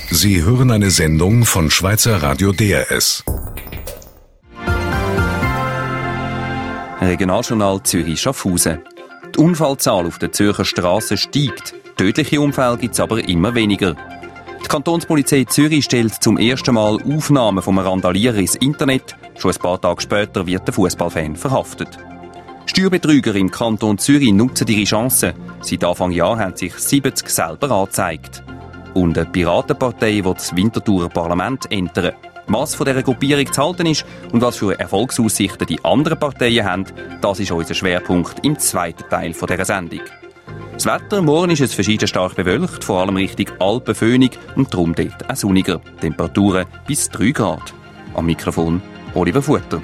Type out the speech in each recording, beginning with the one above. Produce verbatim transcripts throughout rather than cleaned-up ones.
Sie hören eine Sendung von Schweizer Radio D R S. Regionaljournal Zürich-Schaffhausen. Die Unfallzahl auf den Zürcher Strassen steigt. Tödliche Unfälle gibt es aber immer weniger. Die Kantonspolizei Zürich stellt zum ersten Mal Aufnahmen vom Randalierer ins Internet. Schon ein paar Tage später wird der Fußballfan verhaftet. Steuerbetrüger im Kanton Zürich nutzen ihre Chancen. Seit Anfang Jahr haben sich siebzig selber angezeigt. Und eine Piratenpartei will das Winterthurer Parlament ändern. Was von dieser Gruppierung zu halten ist und was für Erfolgsaussichten die anderen Parteien haben, das ist unser Schwerpunkt im zweiten Teil dieser Sendung. Das Wetter, morgen ist es verschieden stark bewölkt, vor allem Richtung Alpen-Föhnig und darum dort auch sonniger. Temperaturen bis drei Grad. Am Mikrofon Oliver Futter.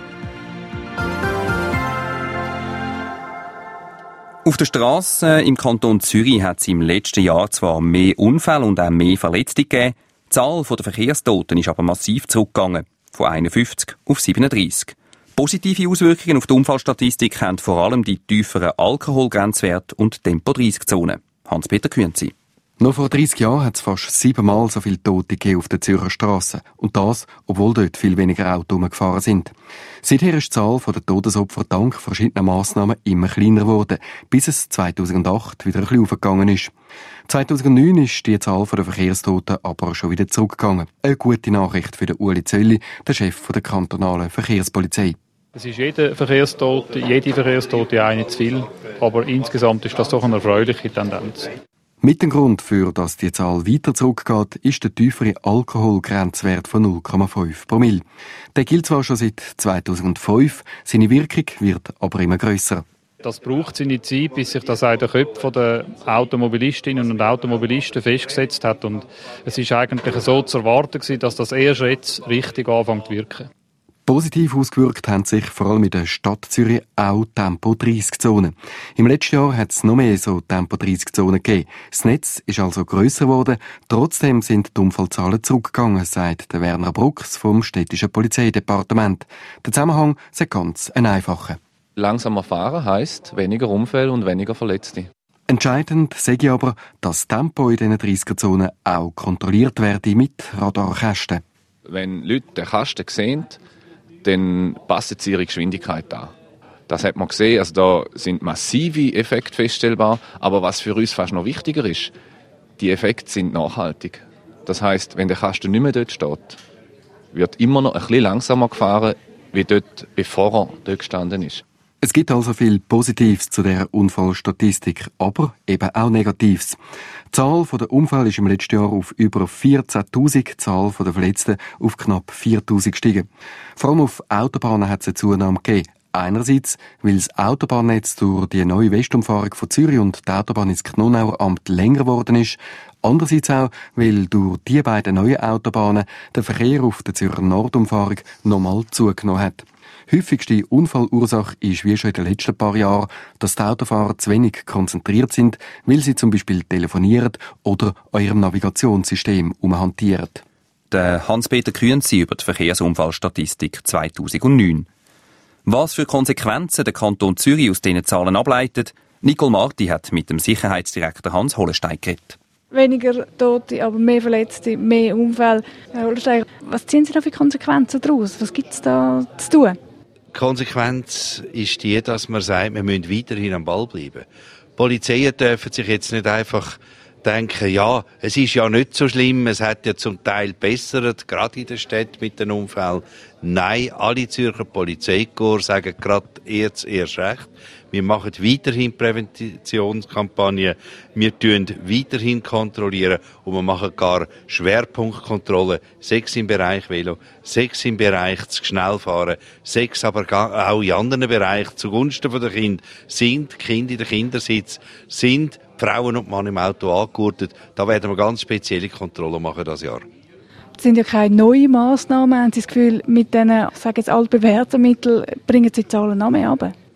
Auf der Strasse im Kanton Zürich hat es im letzten Jahr zwar mehr Unfälle und auch mehr Verletzte gegeben, die Zahl der Verkehrstoten ist aber massiv zurückgegangen, von einundfünfzig auf siebenunddreissig. Positive Auswirkungen auf die Unfallstatistik haben vor allem die tieferen Alkoholgrenzwerte und Tempo dreißig Zonen. Hans-Peter Künzi. Noch vor dreissig Jahren hat es fast siebenmal so viele Tote gegeben auf den Zürcher Strassen. Und das, obwohl dort viel weniger Autos gefahren sind. Seither ist die Zahl der Todesopfer dank verschiedener Massnahmen immer kleiner geworden, bis es zweitausendacht wieder ein bisschen aufgegangen ist. zweitausendneun ist die Zahl der Verkehrstoten aber schon wieder zurückgegangen. Eine gute Nachricht für den Uli Zölli, der Chef der kantonalen Verkehrspolizei. Es ist jede Verkehrstote, jede Verkehrstote eine zu viel, aber insgesamt ist das doch eine erfreuliche Tendenz. Mit dem Grund für, dass die Zahl weiter zurückgeht, ist der tiefere Alkoholgrenzwert von null Komma fünf Promille. Der gilt zwar schon seit zweitausendfünf, seine Wirkung wird aber immer grösser. Das braucht seine Zeit, bis sich das in den Köpfen der Automobilistinnen und Automobilisten festgesetzt hat. Und es ist eigentlich so zu erwarten gewesen, dass das erst jetzt richtig anfängt zu wirken. Positiv ausgewirkt haben sich vor allem in der Stadt Zürich auch Tempo dreißig Zonen. Im letzten Jahr hat es noch mehr so Tempo dreißig Zonen gegeben. Das Netz ist also grösser geworden. Trotzdem sind die Unfallzahlen zurückgegangen, sagt der Werner Brucks vom städtischen Polizeidepartement. Der Zusammenhang ist ganz ein einfacher. Langsamer fahren heisst weniger Unfälle und weniger Verletzte. Entscheidend sage ich aber, dass das Tempo in diesen dreißiger Zonen auch kontrolliert werde mit Radarkästen. Wenn Leute den Kasten sehen, dann passen sie ihre Geschwindigkeit an. Das hat man gesehen, also da sind massive Effekte feststellbar, aber was für uns fast noch wichtiger ist, die Effekte sind nachhaltig. Das heisst, wenn der Kasten nicht mehr dort steht, wird immer noch ein bisschen langsamer gefahren, wie dort, bevor er dort gestanden ist. Es gibt also viel Positives zu dieser Unfallstatistik, aber eben auch Negatives. Die Zahl der Unfälle ist im letzten Jahr auf über vierzehntausend, die Zahl der Verletzten auf knapp viertausend gestiegen. Vor allem auf Autobahnen hat es eine Zunahme gegeben. Einerseits, weil das Autobahnnetz durch die neue Westumfahrung von Zürich und die Autobahn ins Knonauer Amt länger geworden ist. Andererseits auch, weil durch die beiden neuen Autobahnen der Verkehr auf der Zürcher Nordumfahrung nochmal zugenommen hat. Häufigste Unfallursache ist, wie schon in den letzten paar Jahren, dass die Autofahrer zu wenig konzentriert sind, weil sie zum Beispiel telefonieren oder an ihrem Navigationssystem umhantieren. Der Hans-Peter Künzi über die Verkehrsunfallstatistik zweitausendneun. Was für Konsequenzen der Kanton Zürich aus diesen Zahlen ableitet, Nicole Marti hat mit dem Sicherheitsdirektor Hans Hollenstein geredet. Weniger Tote, aber mehr Verletzte, mehr Unfälle. Herr Hollenstein, was ziehen Sie da für Konsequenzen daraus? Was gibt es da zu tun? Die Konsequenz ist die, dass man sagt, wir müssen weiterhin am Ball bleiben. Die Polizei dürfen sich jetzt nicht einfach denken, ja, es ist ja nicht so schlimm, es hat ja zum Teil bessert, gerade in der Stadt mit den Unfällen. Nein, alle Zürcher Polizeikorps sagen gerade jetzt erst recht. Wir machen weiterhin Präventionskampagnen, wir tun weiterhin kontrollieren und wir machen gar Schwerpunktkontrollen, sechs im Bereich Velo, sechs im Bereich zu Schnellfahren, sechs aber auch in anderen Bereichen zugunsten der Kinder. Sind die Kinder in den Kindersitz, sind Frauen und Männer im Auto angegurtet, da werden wir ganz spezielle Kontrollen machen dieses Jahr. Das sind ja keine neuen Massnahmen. Haben Sie das Gefühl, mit diesen, ich sage jetzt, altbewährten Mitteln bringen Sie die Zahlen noch mehr runter?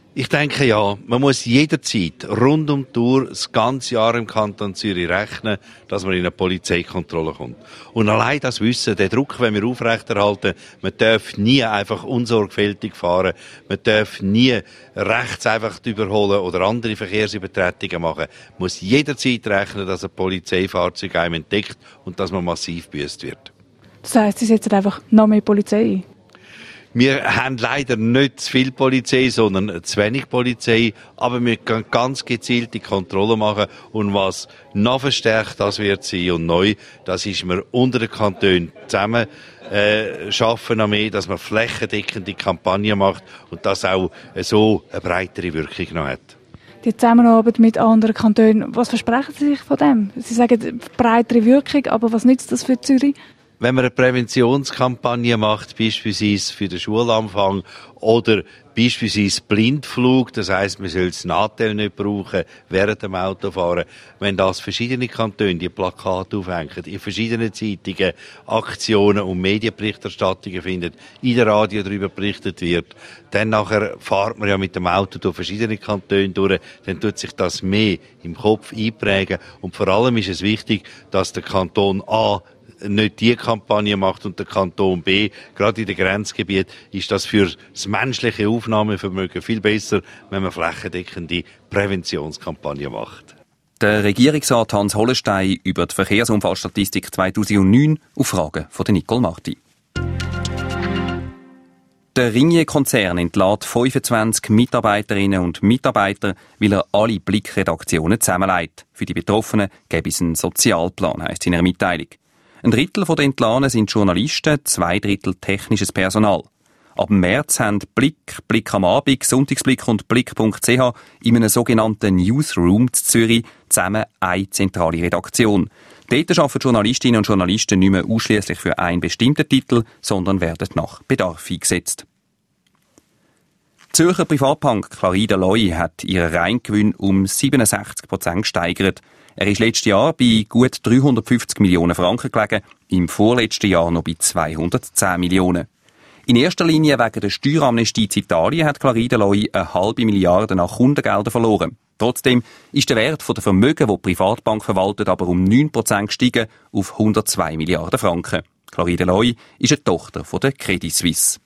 Ich denke ja, man muss jederzeit rund um die Tour das ganze Jahr im Kanton Zürich rechnen, dass man in eine Polizeikontrolle kommt. Und allein das Wissen, der Druck, wenn wir aufrechterhalten, man darf nie einfach unsorgfältig fahren, man darf nie rechts einfach überholen oder andere Verkehrsübertretungen machen, man muss jederzeit rechnen, dass ein Polizeifahrzeug einem entdeckt und dass man massiv gebüßt wird. Das heisst, Sie setzen einfach noch mehr Polizei ein? Wir haben leider nicht zu viel Polizei, sondern zu wenig Polizei. Aber wir können ganz gezielte Kontrollen machen. Und was noch verstärkt das wird sein und neu, das ist, wir unter den Kantonen zusammen äh, schaffen noch mehr, dass man flächendeckende Kampagnen macht und das auch so eine breitere Wirkung noch hat. Die Zusammenarbeit mit anderen Kantonen, was versprechen Sie sich von dem? Sie sagen breitere Wirkung, aber was nützt das für Zürich? Wenn man eine Präventionskampagne macht, beispielsweise für den Schulanfang oder beispielsweise Blindflug, das heisst, man soll das Nadel nicht brauchen während dem Autofahren, wenn das verschiedene Kantone die Plakate aufhängen, in verschiedenen Zeitungen Aktionen und Medienberichterstattungen findet, in der Radio darüber berichtet wird, dann nachher fährt man ja mit dem Auto durch verschiedene Kantone durch, dann tut sich das mehr im Kopf einprägen und vor allem ist es wichtig, dass der Kanton A nicht die Kampagne macht und der Kanton B, gerade in den Grenzgebieten, ist das für das menschliche Aufnahmevermögen viel besser, wenn man flächendeckende Präventionskampagne macht. Der Regierungsrat Hans Hollestein über die Verkehrsunfallstatistik zweitausendneun auf Fragen von Nicole Marti. Der Ringier-Konzern entlässt fünfundzwanzig Mitarbeiterinnen und Mitarbeiter, weil er alle Blick-Redaktionen zusammenlegt. Für die Betroffenen gäbe es einen Sozialplan, heisst in einer Mitteilung. Ein Drittel der Entlassenen sind Journalisten, zwei Drittel technisches Personal. Ab März haben Blick, Blick am Abend, Sonntagsblick und Blick Punkt c h in einem sogenannten Newsroom zu Zürich zusammen eine zentrale Redaktion. Dort arbeiten Journalistinnen und Journalisten nicht mehr ausschliesslich für einen bestimmten Titel, sondern werden nach Bedarf eingesetzt. Die Zürcher Privatbank Clarida Loi hat ihren Reingewinn um siebenundsechzig Prozent gesteigert. Er ist letztes Jahr bei gut dreihundertfünfzig Millionen Franken gelegen, im vorletzten Jahr noch bei zweihundertzehn Millionen. In erster Linie wegen der Steueramnestie in Italien hat Clarida Loi eine halbe Milliarde nach Kundengeldern verloren. Trotzdem ist der Wert der Vermögen, die die Privatbank verwaltet, aber um neun Prozent gestiegen auf hundertzwei Milliarden Franken. Clarida Loi ist eine Tochter von der Credit Suisse.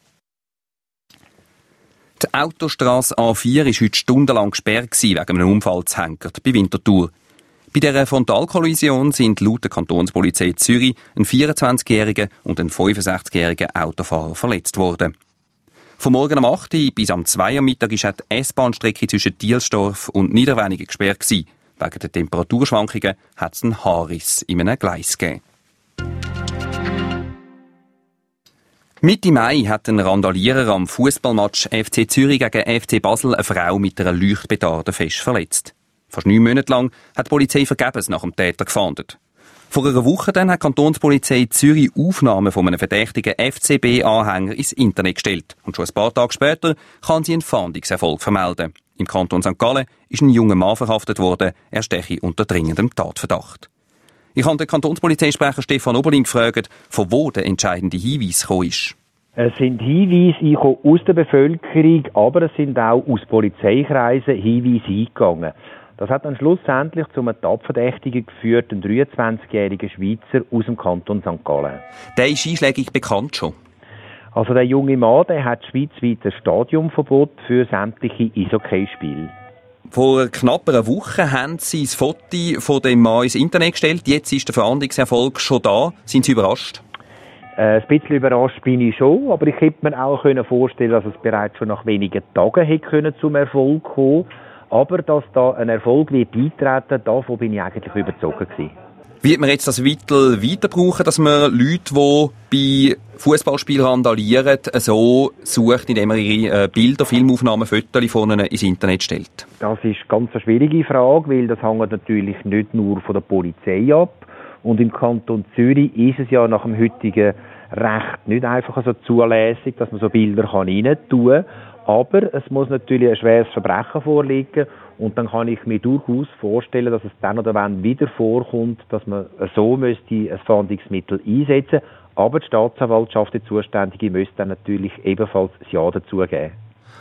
Die Autostrasse A vier war heute stundenlang gesperrt wegen einem Unfall zu Henkert bei Winterthur. Bei dieser Frontalkollision sind laut der Kantonspolizei Zürich ein vierundzwanzigjähriger und ein fünfundsechzigjähriger Autofahrer verletzt worden. Von morgen um acht Uhr bis am zwei Uhr am Mittag war die S-Bahn-Strecke zwischen Dielsdorf und Niederwenigen gesperrt gewesen. Wegen der Temperaturschwankungen hat es einen Haarriss in einem Gleis gegeben. Mitte Mai hat ein Randalierer am Fußballmatch F C Zürich gegen F C Basel eine Frau mit einer Leuchtbetarde fest verletzt. Fast neun Monate lang hat die Polizei vergebens nach dem Täter gefahndet. Vor einer Woche dann hat die Kantonspolizei Zürich Aufnahmen von einem verdächtigen F C B-Anhänger ins Internet gestellt. Und schon ein paar Tage später kann sie einen Fahndungserfolg vermelden. Im Kanton Sankt Gallen ist ein junger Mann verhaftet worden, er steche unter dringendem Tatverdacht. Ich habe den Kantonspolizeisprecher Stefan Oberling gefragt, von wo der entscheidende Hinweis gekommen ist. Es sind Hinweise aus der Bevölkerung, aber es sind auch aus Polizeikreisen Hinweise eingegangen. Das hat dann schlussendlich zu einer Tatverdächtigung geführt, einen dreiundzwanzigjährigen Schweizer aus dem Kanton Sankt Gallen. Der ist einschlägig bekannt schon. Also der junge Mann, der hat schweizweit ein Stadionverbot für sämtliche Eishockeyspiele. Vor knapp einer Woche haben Sie das Foto von dem Mann ins Internet gestellt. Jetzt ist der Verhandlungserfolg schon da. Sind Sie überrascht? Äh, ein bisschen überrascht bin ich schon, aber ich hätte mir auch vorstellen können, dass es bereits schon nach wenigen Tagen hätte zum Erfolg kommen. Aber dass da ein Erfolg wird eintreten, davon bin ich eigentlich überzeugt gewesen. Wie wird man jetzt das Mittel weiter brauchen, dass man Leute, die bei Fußballspielen randalieren, so sucht, indem man ihre Bilder, Filmaufnahmen, Fotos von ihnen ins Internet stellt? Das ist ganz eine schwierige Frage, weil das hängt natürlich nicht nur von der Polizei ab. Und im Kanton Zürich ist es ja nach dem heutigen Recht nicht einfach so zulässig, dass man so Bilder rein tun kann. Aber es muss natürlich ein schweres Verbrechen vorliegen und dann kann ich mir durchaus vorstellen, dass es dann oder wann wieder vorkommt, dass man so müsste ein Fahndungsmittel einsetzen. Aber die Staatsanwaltschaft, die Zuständige, müsste dann natürlich ebenfalls das Ja dazu geben.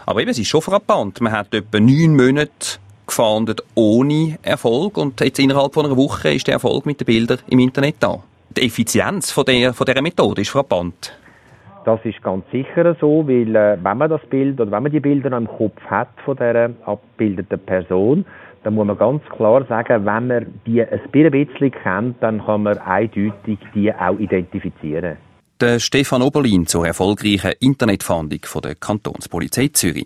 Aber eben, es ist schon frappant. Man hat etwa neun Monate gefahndet ohne Erfolg und jetzt innerhalb von einer Woche ist der Erfolg mit den Bildern im Internet da. Die Effizienz von der, von dieser Methode ist frappant. Das ist ganz sicher so, weil äh, wenn man das Bild oder wenn man die Bilder noch im Kopf hat von dieser abbildeten Person, dann muss man ganz klar sagen, wenn man die ein bisschen kennt, dann kann man eindeutig die auch identifizieren. Der Stefan Oberlin zur erfolgreichen Internetfahndung von der Kantonspolizei Zürich.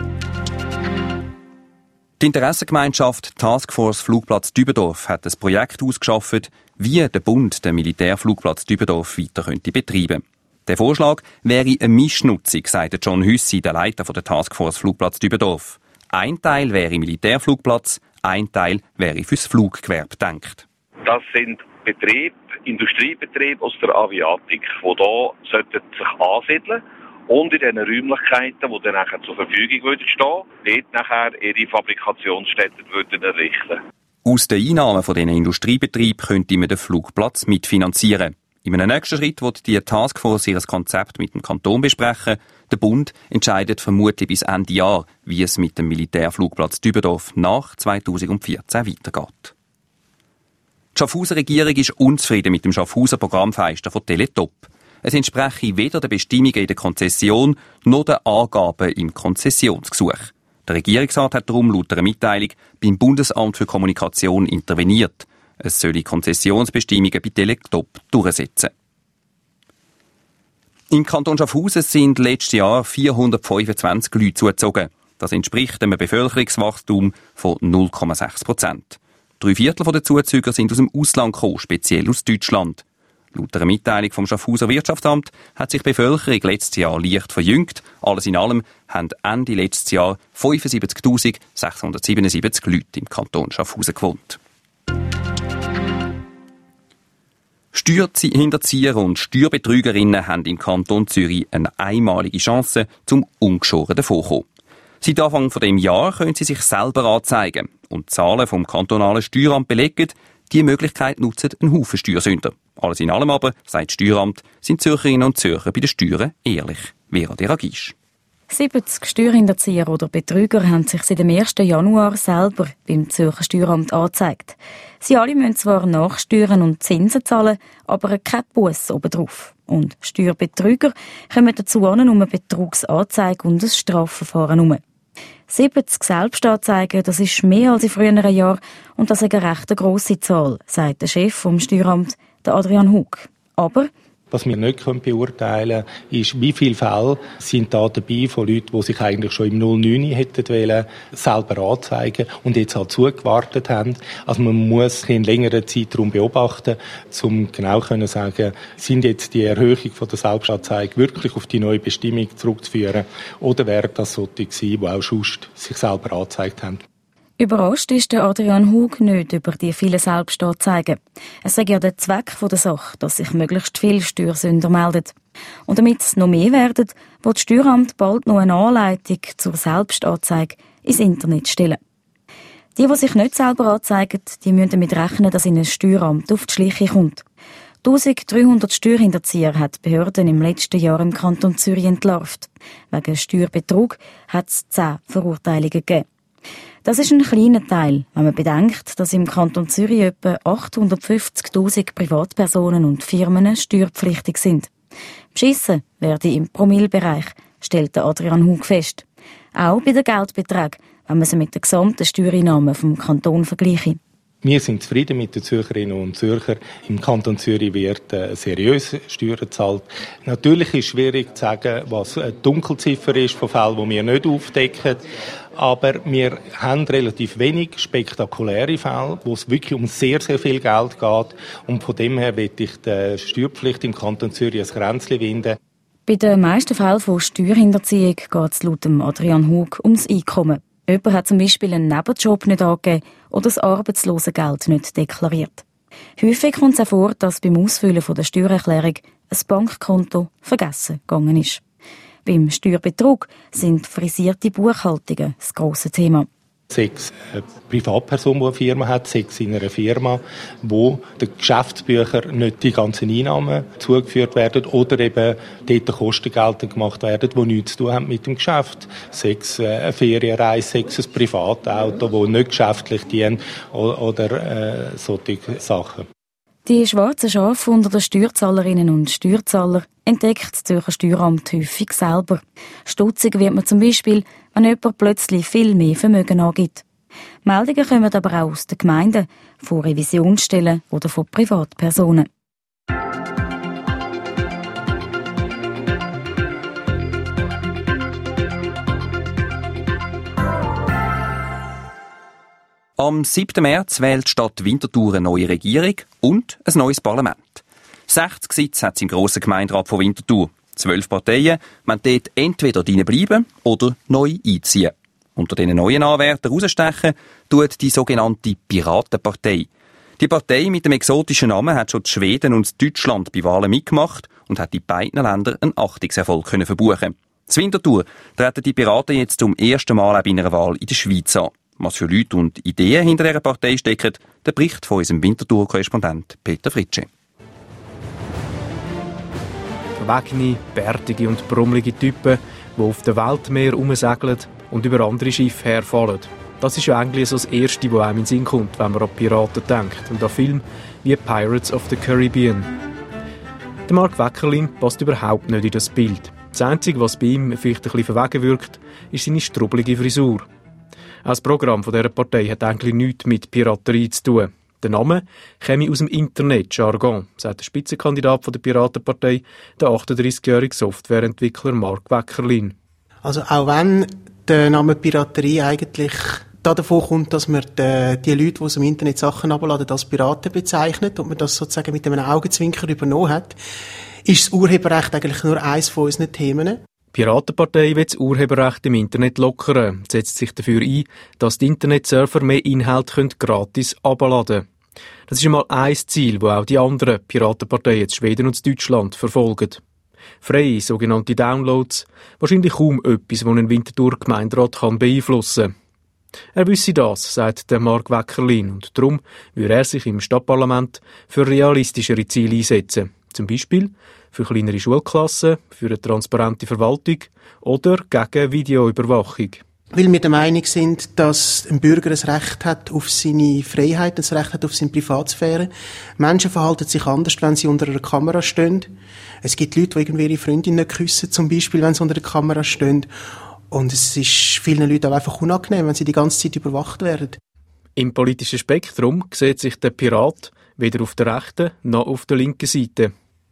Die Interessengemeinschaft Taskforce Flugplatz Dübendorf hat ein Projekt ausgeschafft, wie der Bund den Militärflugplatz Dübendorf weiter könnte betreiben. Der Vorschlag wäre eine Mischnutzung, sagt John Hüssi, der Leiter der Taskforce Flugplatz Dübendorf. Ein Teil wäre Militärflugplatz, ein Teil wäre fürs Fluggewerbe gedacht. Das sind Betriebe, Industriebetriebe aus der Aviatik, die hier sollten sich ansiedeln und in diesen Räumlichkeiten, die dann nachher zur Verfügung würden stehen, dort nachher ihre Fabrikationsstätten würden errichten. Aus den Einnahmen von diesen Industriebetrieben könnte man den Flugplatz mitfinanzieren. In einem nächsten Schritt wird die Taskforce ihr Konzept mit dem Kanton besprechen. Der Bund entscheidet vermutlich bis Ende Jahr, wie es mit dem Militärflugplatz Dübendorf nach zweitausendvierzehn weitergeht. Die Schaffhauser Regierung ist unzufrieden mit dem Schaffhauser Programmfenster von Teletop. Es entspreche weder den Bestimmungen in der Konzession noch den Angaben im Konzessionsgesuch. Der Regierungsrat hat darum laut einer Mitteilung beim Bundesamt für Kommunikation interveniert. Es soll die Konzessionsbestimmungen bei Teletop durchsetzen. Im Kanton Schaffhausen sind letztes Jahr vierhundertfünfundzwanzig Leute zugezogen. Das entspricht einem Bevölkerungswachstum von null Komma sechs Prozent. Drei Viertel der Zuzüger sind aus dem Ausland gekommen, speziell aus Deutschland. Laut einer Mitteilung vom Schaffhauser Wirtschaftsamt hat sich die Bevölkerung letztes Jahr leicht verjüngt. Alles in allem haben Ende letztes Jahr fünfundsiebzigtausendsechshundertsiebenundsiebzig Leute im Kanton Schaffhausen gewohnt. Steuerhinterzieher und Steuerbetrügerinnen haben im Kanton Zürich eine einmalige Chance, zum ungeschoren davonkommen. Seit Anfang von dem Jahr können sie sich selber anzeigen und die Zahlen vom kantonalen Steueramt belegen, diese Möglichkeit nutzen ein Haufen Steuersünder. Alles in allem aber, sagt das Steueramt, sind Zürcherinnen und Zürcher bei den Steuern ehrlich. Vera Deragisch. siebzig Steuerhinterzieher oder Betrüger haben sich seit dem ersten Januar selber beim Zürcher Steueramt angezeigt. Sie alle müssen zwar Nachsteuern und Zinsen zahlen, aber kein Buss obendrauf. Und Steuerbetrüger kommen dazu an, um eine Betrugsanzeige und ein Strafverfahren herum. siebzig Selbstanzeigen, das ist mehr als in früheren Jahren und das ist eine recht grosse Zahl, sagt der Chef vom Steueramt, der Adrian Hug. Aber was wir nicht beurteilen können, ist, wie viele Fälle sind da dabei von Leuten, die sich eigentlich schon im null neun hätten wollen, selber anzeigen und jetzt halt zugewartet haben. Also man muss in längeren Zeitraum beobachten, um genau zu sagen, sind jetzt die Erhöhung von der Selbstanzeige wirklich auf die neue Bestimmung zurückzuführen oder wäre das solche gewesen, die auch sonst sich selber angezeigt haben. Überrascht ist der Adrian Hug nicht über die vielen Selbstanzeigen. Es sei ja der Zweck der Sache, dass sich möglichst viele Steuersünder melden. Und damit es noch mehr werden, will das Steueramt bald noch eine Anleitung zur Selbstanzeige ins Internet stellen. Die, die sich nicht selber anzeigen, die müssen damit rechnen, dass ihnen das Steueramt auf die Schliche kommt. eintausenddreihundert Steuerhinterzieher hat die Behörden im letzten Jahr im Kanton Zürich entlarvt. Wegen Steuerbetrug hat es zehn Verurteilungen gegeben. Das ist ein kleiner Teil, wenn man bedenkt, dass im Kanton Zürich etwa achthundertfünfzigtausend Privatpersonen und Firmen steuerpflichtig sind. Beschissen werde im Promillebereich, stellt Adrian Hug fest. Auch bei den Geldbeträgen, wenn man sie mit den gesamten Steuereinnahmen vom Kanton vergleiche. Wir sind zufrieden mit den Zürcherinnen und Zürcher. Im Kanton Zürich wird äh, seriöse Steuern gezahlt. Natürlich ist es schwierig zu sagen, was eine Dunkelziffer ist von Fällen, die wir nicht aufdecken. Aber wir haben relativ wenig spektakuläre Fälle, wo es wirklich um sehr, sehr viel Geld geht. Und von dem her will ich der Steuerpflicht im Kanton Zürich ein Kränzchen winden. Bei den meisten Fällen von Steuerhinterziehung geht es laut Adrian Hug ums Einkommen. Jemand hat zum Beispiel einen Nebenjob nicht angegeben oder das Arbeitslosengeld nicht deklariert. Häufig kommt es auch vor, dass beim Ausfüllen der Steuererklärung ein Bankkonto vergessen gegangen ist. Beim Steuerbetrug sind frisierte Buchhaltungen das grosse Thema. Sechs eine Privatperson, die eine Firma hat, sechs in einer Firma, wo den Geschäftsbüchern nicht die ganzen Einnahmen zugeführt werden oder eben dort Kostengelder gemacht werden, die nichts zu tun haben mit dem Geschäft. Sechs eine Ferienreise, sechs ein Privatauto, das nicht geschäftlich dient oder, oder äh, solche Sachen. Die schwarzen Schafe unter den Steuerzahlerinnen und Steuerzahlern entdeckt das Zürcher Steueramt häufig selber. Stutzig wird man zum Beispiel, wenn jemand plötzlich viel mehr Vermögen angibt. Meldungen kommen aber auch aus den Gemeinden, von Revisionsstellen oder von Privatpersonen. Am siebten März wählt die Stadt Winterthur eine neue Regierung und ein neues Parlament. sechzig Sitze hat es im grossen Gemeinderat von Winterthur. Zwölf Parteien wollen dort entweder drinnen bleiben oder neu einziehen. Unter diesen neuen Anwärtern herausstechen tut die sogenannte Piratenpartei. Die Partei mit dem exotischen Namen hat schon in Schweden und Deutschland bei Wahlen mitgemacht und hat in beiden Ländern einen Achtungserfolg können verbuchen. In Winterthur treten die Piraten jetzt zum ersten Mal auch bei einer Wahl in der Schweiz an. Was für Leute und Ideen hinter dieser Partei stecken, der Bericht von unserem Winterthur-Korrespondent Peter Fritsche. Verwegene, bärtige und brummelige Typen, die auf dem Weltmeer herumsegeln und über andere Schiffe herfallen. Das ist ja eigentlich so das Erste, was einem in den Sinn kommt, wenn man an Piraten denkt und an Filme wie Pirates of the Caribbean. Der Mark Weckerlin passt überhaupt nicht in das Bild. Das Einzige, was bei ihm vielleicht ein bisschen verwegen wirkt, ist seine strubbelige Frisur. Auch das Programm dieser Partei hat eigentlich nichts mit Piraterie zu tun. Der Name käme aus dem Internet-Jargon, sagt der Spitzenkandidat der Piratenpartei, der achtunddreißigjährige Softwareentwickler Mark Weckerlin. Also auch wenn der Name Piraterie eigentlich davon kommt, dass man die, die Leute, die aus dem Internet Sachen abladen, als Piraten bezeichnet und man das sozusagen mit einem Augenzwinker übernommen hat, ist das Urheberrecht eigentlich nur eines von unseren Themen. Die Piratenpartei will das Urheberrecht im Internet lockern, setzt sich dafür ein, dass die Internetserver mehr Inhalte gratis abladen können. Das ist einmal ein Ziel, das auch die anderen Piratenparteien in Schweden und Deutschland verfolgen. Freie sogenannte Downloads, wahrscheinlich kaum etwas, das ein Winterthur Gemeinderat kann beeinflussen kann. Er wisse das, sagt der Mark Weckerlin, und darum würde er sich im Stadtparlament für realistischere Ziele einsetzen. Zum Beispiel für kleinere Schulklassen, für eine transparente Verwaltung oder gegen Videoüberwachung. Weil wir der Meinung sind, dass ein Bürger ein Recht hat auf seine Freiheit, ein Recht hat auf seine Privatsphäre. Menschen verhalten sich anders, wenn sie unter einer Kamera stehen. Es gibt Leute, die irgendwie ihre Freundin nicht küssen, zum Beispiel, wenn sie unter der Kamera stehen. Und es ist vielen Leuten auch einfach unangenehm, wenn sie die ganze Zeit überwacht werden. Im politischen Spektrum sieht sich der Pirat weder auf der rechten noch auf der linken Seite.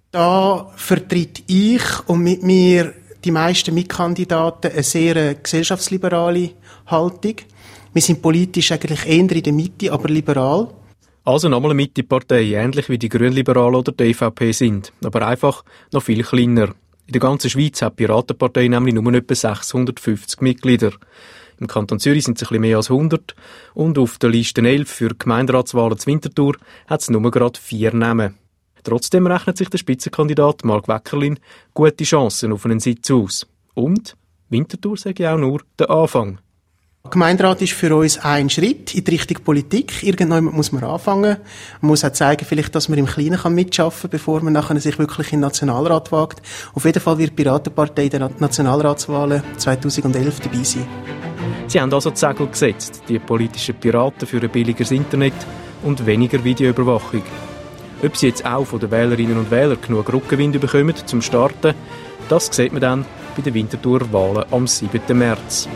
Da vertritt ich und mit mir die meisten Mitkandidaten eine sehr gesellschaftsliberale Haltung. Wir sind politisch eigentlich eher in der Mitte, aber liberal. Also nochmal eine Mittepartei, ähnlich wie die Grünliberalen oder die E V P sind, aber einfach noch viel kleiner. In der ganzen Schweiz hat die Piratenpartei nämlich nur etwa sechshundertfünfzig Mitglieder. Im Kanton Zürich sind es ein bisschen mehr als hundert und auf der Liste elf für die Gemeinderatswahlen zu Winterthur hat es nur gerade vier Namen. Trotzdem rechnet sich der Spitzenkandidat Mark Weckerlin gute Chancen auf einen Sitz aus. Und Winterthur sage ich auch nur der Anfang. Der Gemeinderat ist für uns ein Schritt in die Richtung Politik. Irgendwann muss man anfangen. Man muss auch zeigen, vielleicht, dass man im Kleinen mitarbeiten kann, bevor man nachher sich wirklich in den Nationalrat wagt. Auf jeden Fall wird die Piratenpartei in den Nationalratswahlen zweitausendelf dabei sein. Sie haben also die Segel gesetzt, die politischen Piraten für ein billigeres Internet und weniger Videoüberwachung. Ob sie jetzt auch von den Wählerinnen und Wählern genug Rückenwind bekommen zum Starten, das sieht man dann bei den Winterthurer Wahlen am siebten März.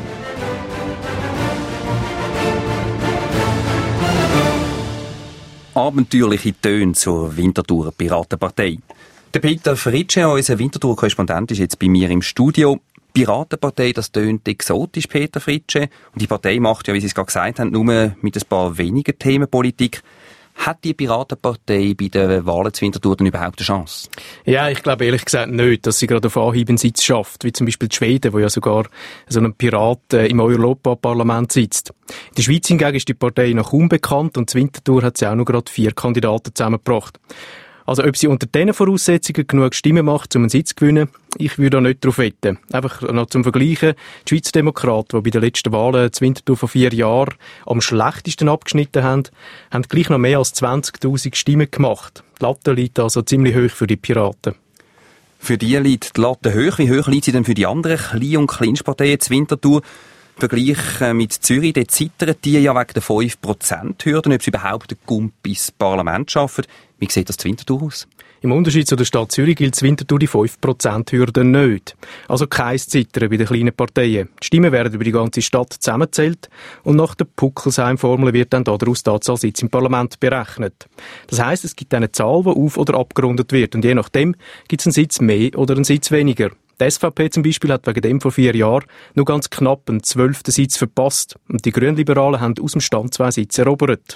Abenteuerliche Töne zur Winterthurer Piratenpartei. Der Peter Fritsche, unser Winterthur-Korrespondent, ist jetzt bei mir im Studio. Piratenpartei, das tönt exotisch, Peter Fritsche. Und die Partei macht ja, wie Sie es gerade gesagt haben, nur mit ein paar wenigen Themen Politik. Hat die Piratenpartei bei den Wahlen zu Winterthur denn überhaupt eine Chance? Ja, ich glaube ehrlich gesagt nicht, dass sie gerade auf Anhieb einen Sitz schafft, wie zum Beispiel die Schweden, wo ja sogar so ein Pirat äh, im Europaparlament sitzt. In der Schweiz hingegen ist die Partei noch kaum bekannt und zu Winterthur hat sie auch noch gerade vier Kandidaten zusammengebracht. Also ob sie unter diesen Voraussetzungen genug Stimmen macht, um einen Sitz zu gewinnen, ich würde da nicht drauf wetten. Einfach noch zum Vergleichen, die Schweizer Demokraten, die bei den letzten Wahlen zu Winterthur vor vier Jahren am schlechtesten abgeschnitten haben, haben gleich noch mehr als zwanzigtausend Stimmen gemacht. Die Latte liegt also ziemlich hoch für die Piraten. Für die liegt die Latte hoch. Wie hoch liegt sie denn für die anderen Klein- und Kleinstparteien zu Winterthur? Im Vergleich mit Zürich, dort zittern die ja wegen der fünf Prozent Hürden, ob sie überhaupt den Gump ins Parlament schaffen. Wie sieht das zu Winterthur aus? Im Unterschied zu der Stadt Zürich gilt zu Winterthur die fünf Prozent Hürde nicht. Also kein Zittern bei den kleinen Parteien. Die Stimmen werden über die ganze Stadt zusammengezählt und nach der Puckelsheim-Formel wird dann daraus die Anzahl Sitze im Parlament berechnet. Das heisst, es gibt eine Zahl, die auf- oder abgerundet wird und je nachdem gibt es einen Sitz mehr oder einen Sitz weniger. Die S V P zum Beispiel hat wegen dem vor vier Jahren nur ganz knapp einen zwölften Sitz verpasst und die Grünliberalen haben aus dem Stand zwei Sitze erobert.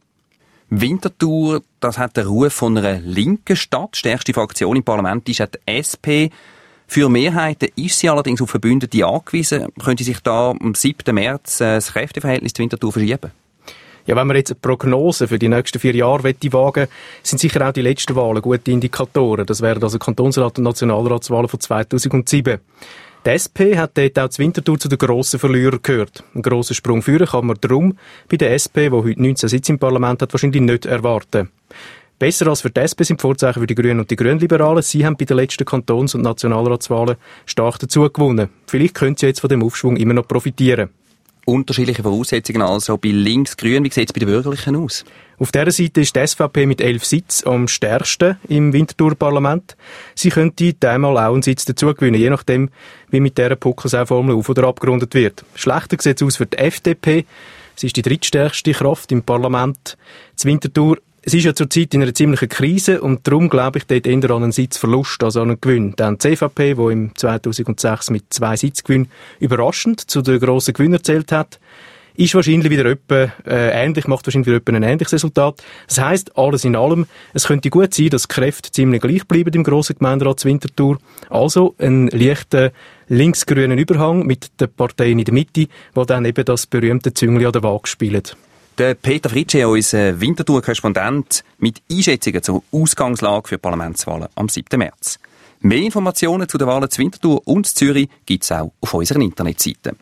Winterthur, das hat den Ruf von einer linken Stadt. Die stärkste Fraktion im Parlament ist die S P. Für Mehrheiten ist sie allerdings auf Verbündete angewiesen. Könnte sich da am siebten März das Kräfteverhältnis zu Winterthur verschieben? Ja, wenn man jetzt eine Prognose für die nächsten vier Jahre wagen möchte, sind sicher auch die letzten Wahlen gute Indikatoren. Das wären also Kantonsrat- und Nationalratswahlen von zweitausendsieben. Die S P hat dort auch zu Winterthur zu den grossen Verlierern gehört. Einen grossen Sprung führen kann man darum bei der S P, die heute neunzehn Sitze im Parlament hat, wahrscheinlich nicht erwarten. Besser als für die S P sind die Vorzeichen für die Grünen und die Grünliberalen. Sie haben bei den letzten Kantons- und Nationalratswahlen stark dazu gewonnen. Vielleicht können sie jetzt von dem Aufschwung immer noch profitieren. Unterschiedliche Voraussetzungen also bei Links-Grün. Wie sieht es bei den Bürgerlichen aus? Auf dieser Seite ist die S V P mit elf Sitzen am stärksten im Winterthur-Parlament. Sie könnte einmal auch einen Sitz dazu gewinnen, je nachdem, wie mit dieser Puckelsau-Formel auf- oder abgerundet wird. Schlechter sieht es aus für die F D P. Sie ist die drittstärkste Kraft im Parlament. Zu Winterthur, es ist ja zurzeit in einer ziemlichen Krise und darum glaube ich dort eher an einen Sitzverlust als an einen Gewinn. Dann die C V P, die im zweitausendsechs mit zwei Sitzgewinnen überraschend zu den grossen Gewinnern gezählt hat, ist wahrscheinlich wieder etwa, äh, ähnlich, macht wahrscheinlich wieder etwa ein ähnliches Resultat. Das heisst, alles in allem, es könnte gut sein, dass die Kräfte ziemlich gleich bleiben im grossen Gemeinderat zu Winterthur. Also ein leichter linksgrünen Überhang mit den Parteien in der Mitte, die dann eben das berühmte Züngli an der Waage spielen. Der Peter Fritsche, unser Winterthur-Korrespondent, mit Einschätzungen zur Ausgangslage für die Parlamentswahlen am siebten März. Mehr Informationen zu den Wahlen zu Winterthur und zu Zürich gibt es auch auf unserer Internetseite.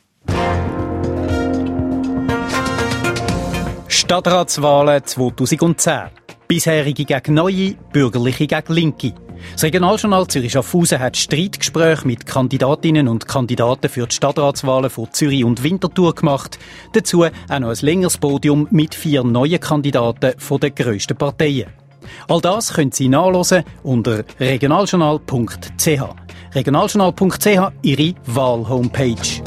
Stadtratswahlen zweitausendzehn. Bisherige gegen Neue, Bürgerliche gegen Linke. Das Regionaljournal Zürich Schaffhausen hat Streitgespräche mit Kandidatinnen und Kandidaten für die Stadtratswahlen von Zürich und Winterthur gemacht. Dazu auch noch ein längeres Podium mit vier neuen Kandidaten von den grössten Parteien. All das können Sie nachlesen unter regionaljournal punkt c h. regionaljournal punkt c h, Ihre Wahl-Homepage.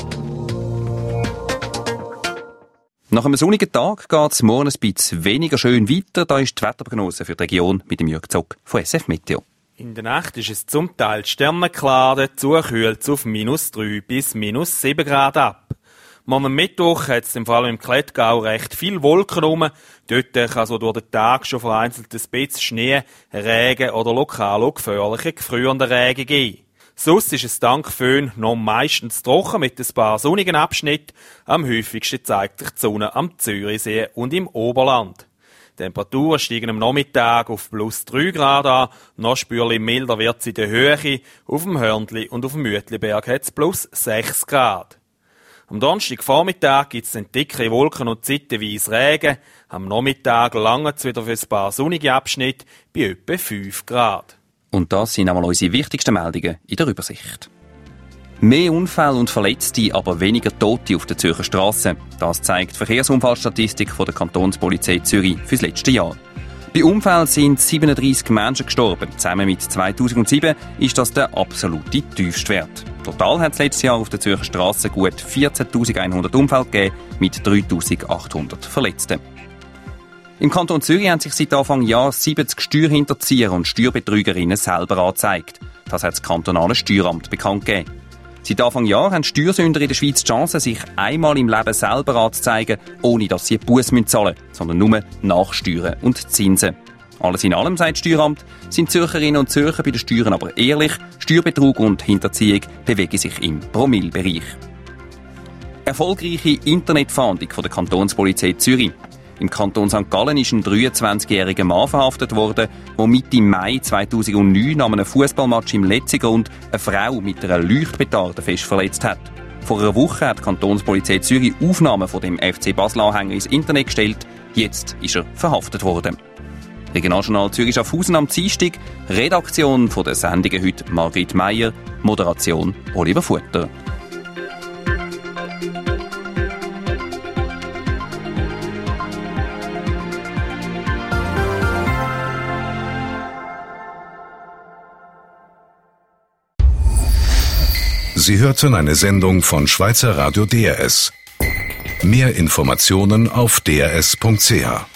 Nach einem sonnigen Tag geht es morgen ein bisschen weniger schön weiter. Da ist die Wetterprognose für die Region mit dem Jürg Zock von S F Meteo. In der Nacht ist es zum Teil sternenklar, dazu kühlt es auf minus drei bis minus sieben Grad ab. Morgen Mittwoch hat es vor allem im Klettgau recht viel Wolken rum. Dort kann so durch den Tag schon vereinzelt ein bisschen Schnee, Regen oder lokal auch gefährliche, gefrierende Regen geben. Sonst ist es dank Föhn noch meistens trocken mit ein paar sonnigen Abschnitten. Am häufigsten zeigt sich die Sonne am Zürichsee und im Oberland. Die Temperaturen steigen am Nachmittag auf plus drei Grad an, noch spürlich milder wird es in der Höhe. Auf dem Hörnli und auf dem Mütliberg hat es plus sechs Grad. Am Donnerstagvormittag gibt es dann dicke Wolken und zeitweise Regen. Am Nachmittag langt es wieder für ein paar sonnige Abschnitte bei etwa fünf Grad. Und das sind einmal unsere wichtigsten Meldungen in der Übersicht. Mehr Unfälle und Verletzte, aber weniger Tote auf den Zürcher Strassen. Das zeigt die Verkehrsunfallstatistik von der Kantonspolizei Zürich fürs letzte Jahr. Bei Unfällen sind siebenunddreissig Menschen gestorben. Zusammen mit zweitausendsieben ist das der absolute Tiefstwert. Total hat es letztes Jahr auf den Zürcher Strassen gut vierzehntausendeinhundert Unfälle gegeben, mit dreitausendachthundert Verletzten. Im Kanton Zürich haben sich seit Anfang Jahr siebzig Steuerhinterzieher und Steuerbetrügerinnen selber angezeigt. Das hat das kantonale Steueramt bekannt gegeben. Seit Anfang Jahr haben Steuersünder in der Schweiz die Chance, sich einmal im Leben selber anzuzeigen, ohne dass sie Busse zahlen müssen, sondern nur Nachsteuern und Zinsen. Alles in allem, sagt das Steueramt, sind Zürcherinnen und Zürcher bei den Steuern aber ehrlich. Steuerbetrug und Hinterziehung bewegen sich im Promillebereich. Erfolgreiche Internetfahndung von der Kantonspolizei Zürich. Im Kanton Sankt Gallen ist ein dreiundzwanzigjähriger Mann verhaftet worden, der Mitte Mai zweitausendneun nach einem Fußballmatch im Letzigrund eine Frau mit einer Leuchtpetarde fest verletzt hat. Vor einer Woche hat die Kantonspolizei Zürich Aufnahmen von dem F C Basel-Anhänger ins Internet gestellt. Jetzt ist er verhaftet worden. Regionaljournal Zürich Schaffhausen am Dienstag. Redaktion von der Sendungen heute Margrit Meier. Moderation Oliver Futter. Sie hörten eine Sendung von Schweizer Radio D R S. Mehr Informationen auf d r s punkt c h.